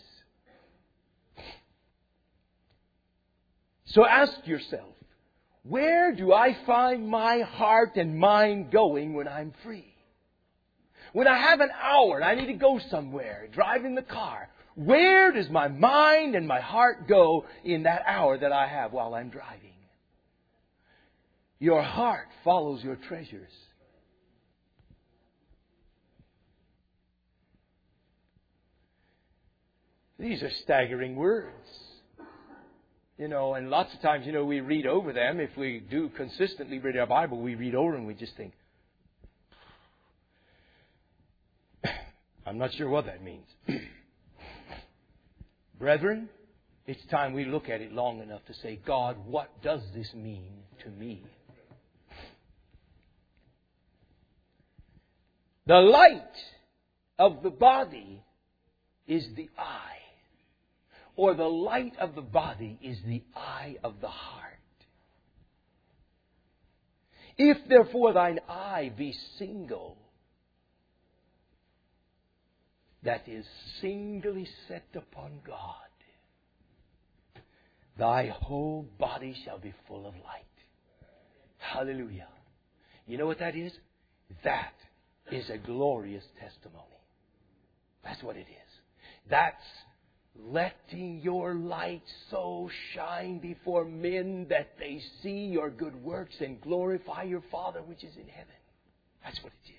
So ask yourself, where do I find my heart and mind going when I'm free? When I have an hour and I need to go somewhere, driving the car, where does my mind and my heart go in that hour that I have while I'm driving? Your heart follows your treasures. These are staggering words. You know, and lots of times, you know, we read over them. If we do consistently read our Bible, we read over and we just think, I'm not sure what that means. Brethren, it's time we look at it long enough to say, God, what does this mean to me? The light of the body is the eye. Or the light of the body is the eye of the heart. If therefore thine eye be single, that is singly set upon God, thy whole body shall be full of light. Hallelujah. You know what that is? That is a glorious testimony. That's what it is. That's letting your light so shine before men that they see your good works and glorify your Father which is in heaven. That's what it is.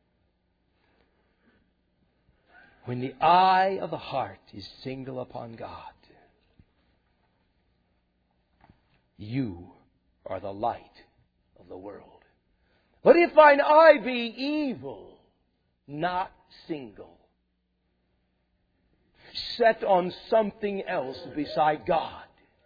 When the eye of the heart is single upon God, you are the light of the world. But if thine eye be evil, not single, set on something else beside God,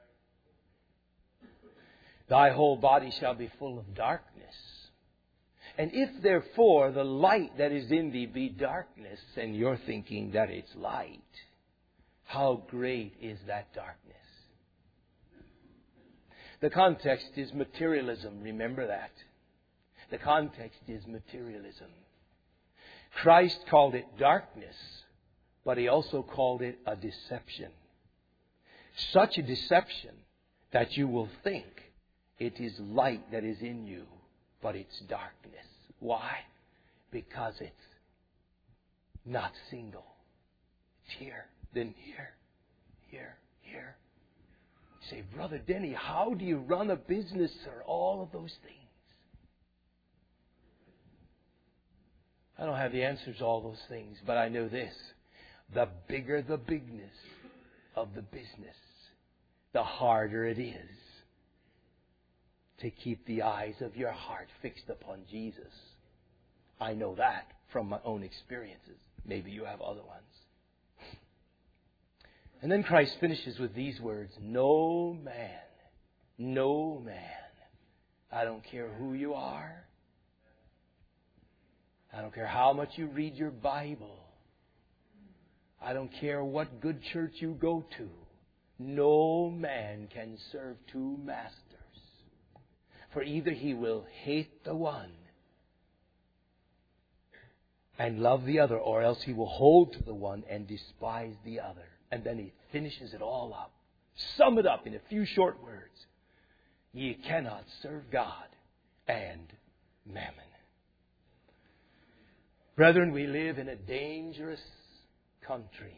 thy whole body shall be full of darkness. And if therefore the light that is in thee be darkness, and you're thinking that it's light, how great is that darkness? The context is materialism. Remember that. The context is materialism. Christ called it darkness, but He also called it a deception. Such a deception that you will think it is light that is in you, but it's darkness. Why? Because it's not single. It's here, then here, here, here. You say, Brother Denny, how do you run a business or all of those things? I don't have the answers to all those things, but I know this. The bigger the bigness of the business, the harder it is to keep the eyes of your heart fixed upon Jesus. I know that from my own experiences. Maybe you have other ones. And then Christ finishes with these words, no man, no man, I don't care who you are, I don't care how much you read your Bible, I don't care what good church you go to, no man can serve two masters. For either he will hate the one and love the other, or else he will hold to the one and despise the other. And then he finishes it all up. Sum it up in a few short words. Ye cannot serve God and mammon. Brethren, we live in a dangerous country.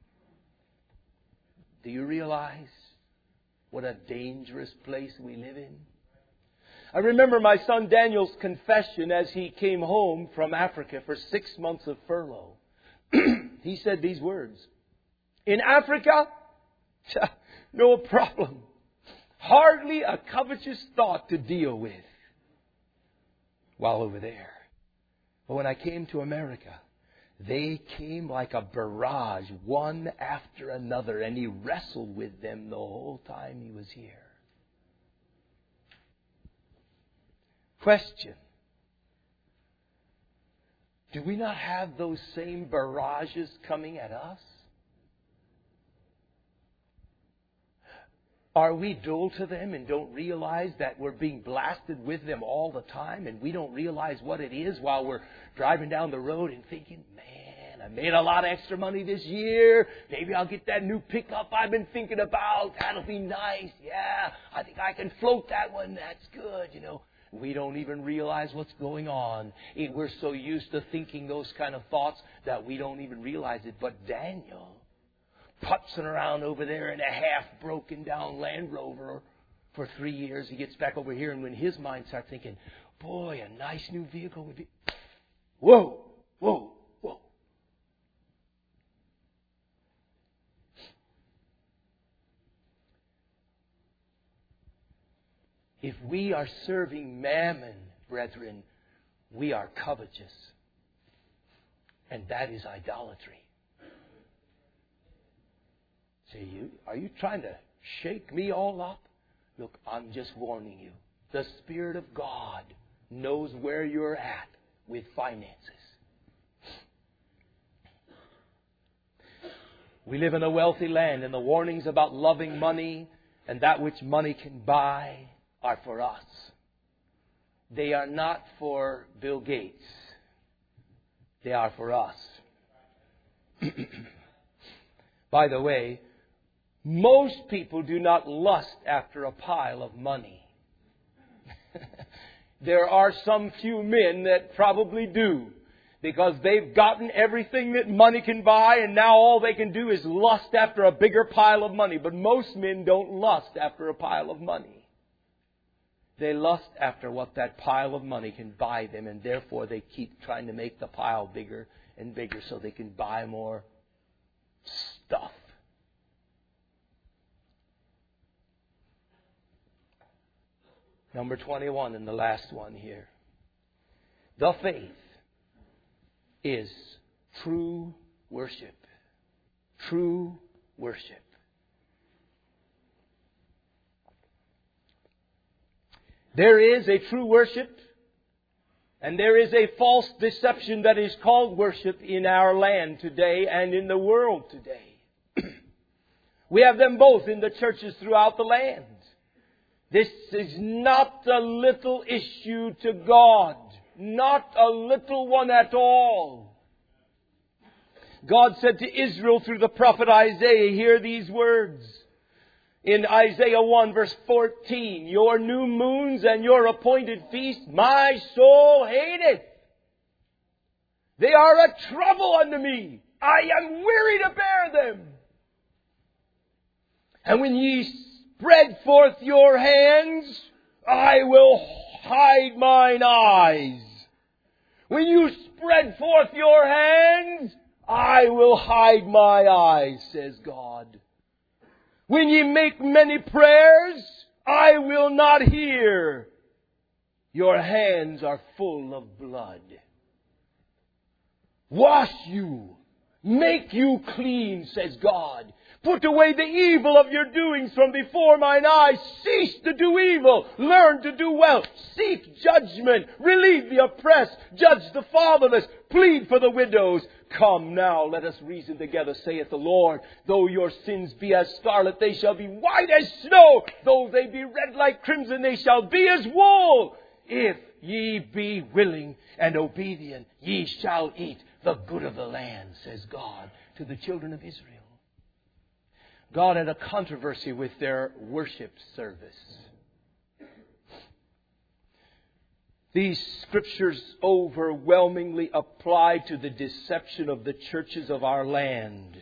Do you realize what a dangerous place we live in? I remember my son Daniel's confession as he came home from Africa for six months of furlough. He said these words, in Africa, no problem. Hardly a covetous thought to deal with while over there. But when I came to America, they came like a barrage, one after another, and he wrestled with them the whole time he was here. Question. Do we not have those same barrages coming at us? Are we dull to them and don't realize that we're being blasted with them all the time, and we don't realize what it is while we're driving down the road and thinking, man, I made a lot of extra money this year. Maybe I'll get that new pickup I've been thinking about. That'll be nice. Yeah, I think I can float that one. That's good, you know. We don't even realize what's going on. We're so used to thinking those kind of thoughts that we don't even realize it. But Daniel, putzing around over there in a half broken down Land Rover for three years, he gets back over here, and when his mind starts thinking, boy, a nice new vehicle would be... Whoa, whoa, whoa. If we are serving mammon, brethren, we are covetous. And that is idolatry. Say, you, are you trying to shake me all up? Look, I'm just warning you. The Spirit of God knows where you're at with finances. We live in a wealthy land, and the warnings about loving money and that which money can buy are for us. They are not for Bill Gates. They are for us. By the way, most people do not lust after a pile of money. There are some few men that probably do. Because they've gotten everything that money can buy, and now all they can do is lust after a bigger pile of money. But most men don't lust after a pile of money. They lust after what that pile of money can buy them, and therefore they keep trying to make the pile bigger and bigger so they can buy more stuff. Number twenty-one, and the last one here. The faith is true worship. True worship. There is a true worship, and there is a false deception that is called worship in our land today and in the world today. We have them both in the churches throughout the land. This is not a little issue to God. Not a little one at all. God said to Israel through the prophet Isaiah, hear these words. In Isaiah one verse fourteen, your new moons and your appointed feasts, my soul hateth. They are a trouble unto me. I am weary to bear them. And when ye spread forth your hands, I will hide mine eyes. When you spread forth your hands, I will hide my eyes, says God. When ye make many prayers, I will not hear. Your hands are full of blood. Wash you, make you clean, says God. Put away the evil of your doings from before mine eyes. Cease to do evil. Learn to do well. Seek judgment. Relieve the oppressed. Judge the fatherless. Plead for the widows. Come now, let us reason together, saith the Lord. Though your sins be as scarlet, they shall be white as snow. Though they be red like crimson, they shall be as wool. If ye be willing and obedient, ye shall eat the good of the land, says God to the children of Israel. God had a controversy with their worship service. These scriptures overwhelmingly apply to the deception of the churches of our land.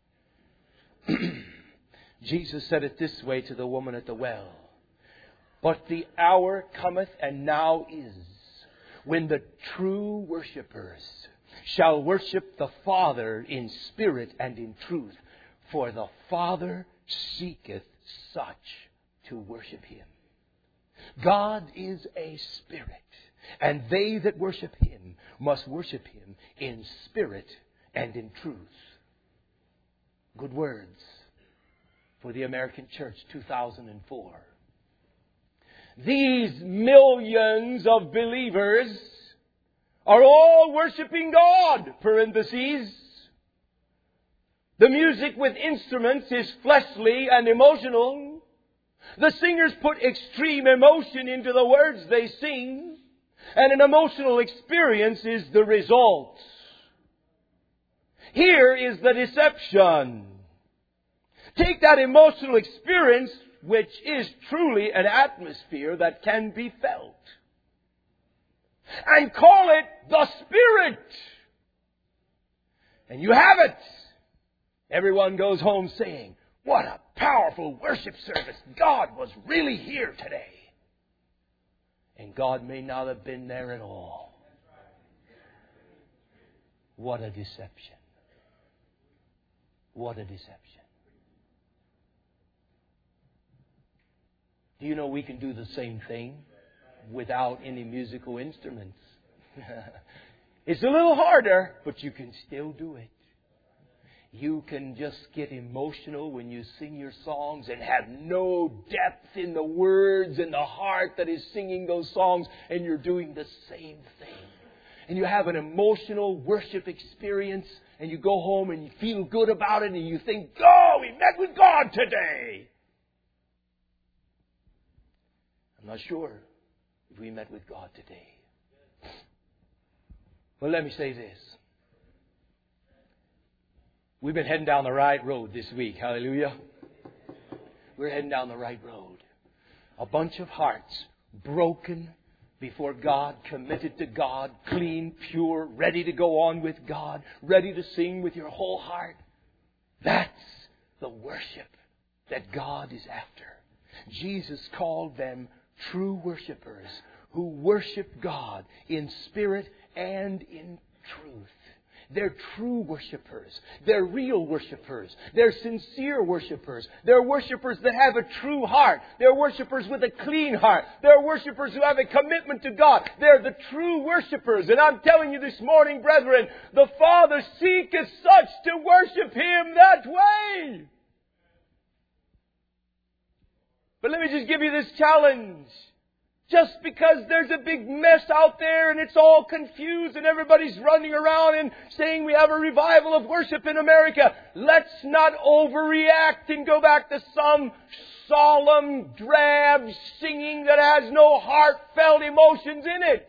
Jesus said it this way to the woman at the well. But the hour cometh, and now is, when the true worshippers shall worship the Father in spirit and in truth. For the Father seeketh such to worship Him. God is a spirit, and they that worship Him must worship Him in spirit and in truth. Good words for the American church, two thousand four. These millions of believers are all worshiping God, parentheses. The music with instruments is fleshly and emotional. The singers put extreme emotion into the words they sing, and an emotional experience is the result. Here is the deception. Take that emotional experience, which is truly an atmosphere that can be felt, and call it the Spirit. And you have it. Everyone goes home saying, what a powerful worship service. God was really here today. And God may not have been there at all. What a deception. What a deception. Do you know we can do the same thing without any musical instruments? It's a little harder, but you can still do it. You can just get emotional when you sing your songs and have no depth in the words and the heart that is singing those songs, and you're doing the same thing. And you have an emotional worship experience, and you go home and you feel good about it, and you think, oh, we met with God today. I'm not sure if we met with God today. Well, let me say this. We've been heading down the right road this week. Hallelujah. We're heading down the right road. A bunch of hearts broken before God, committed to God, clean, pure, ready to go on with God, ready to sing with your whole heart. That's the worship that God is after. Jesus called them true worshipers who worship God in spirit and in truth. They're true worshipers. They're real worshipers. They're sincere worshipers. They're worshipers that have a true heart. They're worshipers with a clean heart. They're worshipers who have a commitment to God. They're the true worshipers. And I'm telling you this morning, brethren, the Father seeketh such to worship Him that way. But let me just give you this challenge. Just because there's a big mess out there and it's all confused and everybody's running around and saying we have a revival of worship in America, let's not overreact and go back to some solemn, drab singing that has no heartfelt emotions in it.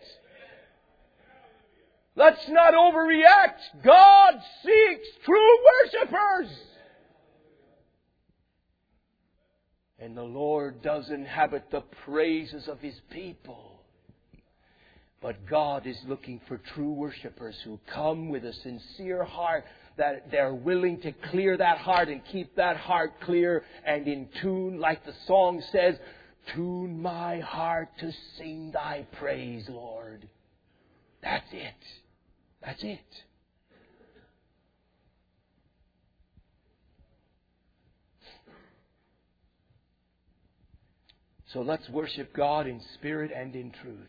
Let's not overreact. God seeks true worshipers. And the Lord does inhabit the praises of His people. But God is looking for true worshipers who come with a sincere heart, that they're willing to clear that heart and keep that heart clear and in tune, like the song says, tune my heart to sing Thy praise, Lord. That's it. That's it. So let's worship God in spirit and in truth.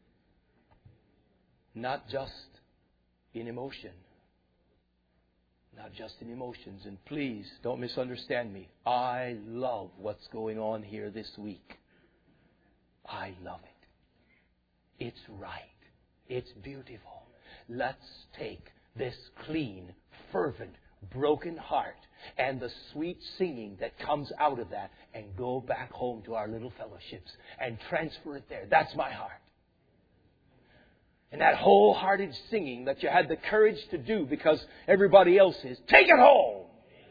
Not just in emotion. Not just in emotions. And please, don't misunderstand me. I love what's going on here this week. I love it. It's right. It's beautiful. Let's take this clean, fervent, broken heart and the sweet singing that comes out of that and go back home to our little fellowships and transfer it there. That's my heart. And that wholehearted singing that you had the courage to do because everybody else is, take it home.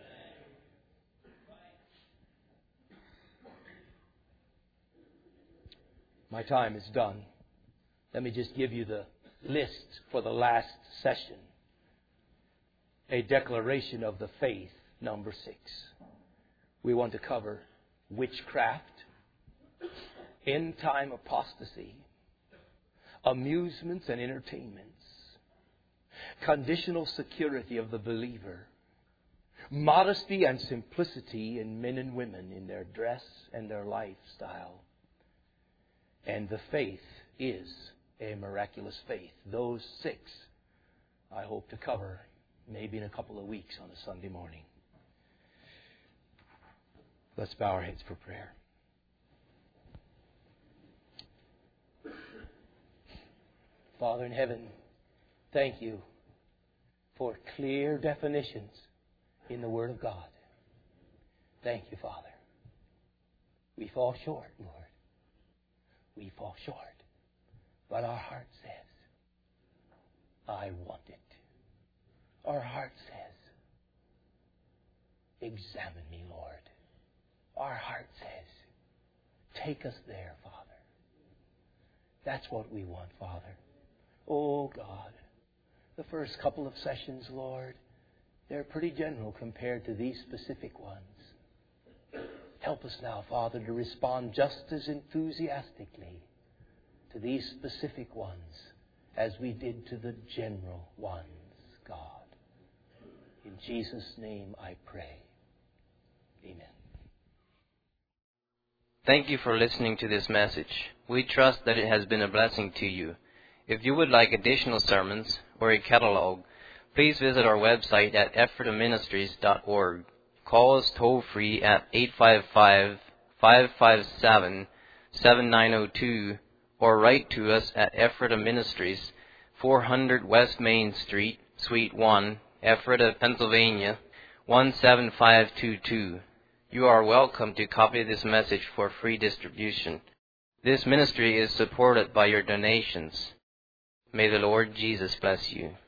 My time is done. Let me just give you the list for the last session. A declaration of the faith, number six. We want to cover witchcraft, end-time apostasy, amusements and entertainments, conditional security of the believer, modesty and simplicity in men and women in their dress and their lifestyle, and the faith is a miraculous faith. Those six I hope to cover maybe in a couple of weeks on a Sunday morning. Let's bow our heads for prayer. Father in heaven, thank you for clear definitions in the Word of God. Thank you, Father. We fall short, Lord. We fall short. But our heart says, I want it. Our heart says, examine me, Lord. Our heart says, take us there, Father. That's what we want, Father. Oh, God. The first couple of sessions, Lord, they're pretty general compared to these specific ones. Help us now, Father, to respond just as enthusiastically to these specific ones as we did to the general ones, God. In Jesus' name I pray. Amen. Thank you for listening to this message. We trust that it has been a blessing to you. If you would like additional sermons or a catalog, please visit our website at ephrata ministries dot org. Call us toll-free at eight five five, five five seven, seven nine zero two or write to us at Ephrata Ministries, four hundred West Main Street, Suite one, Ephrata, Pennsylvania, one seven five two two. You are welcome to copy this message for free distribution. This ministry is supported by your donations. May the Lord Jesus bless you.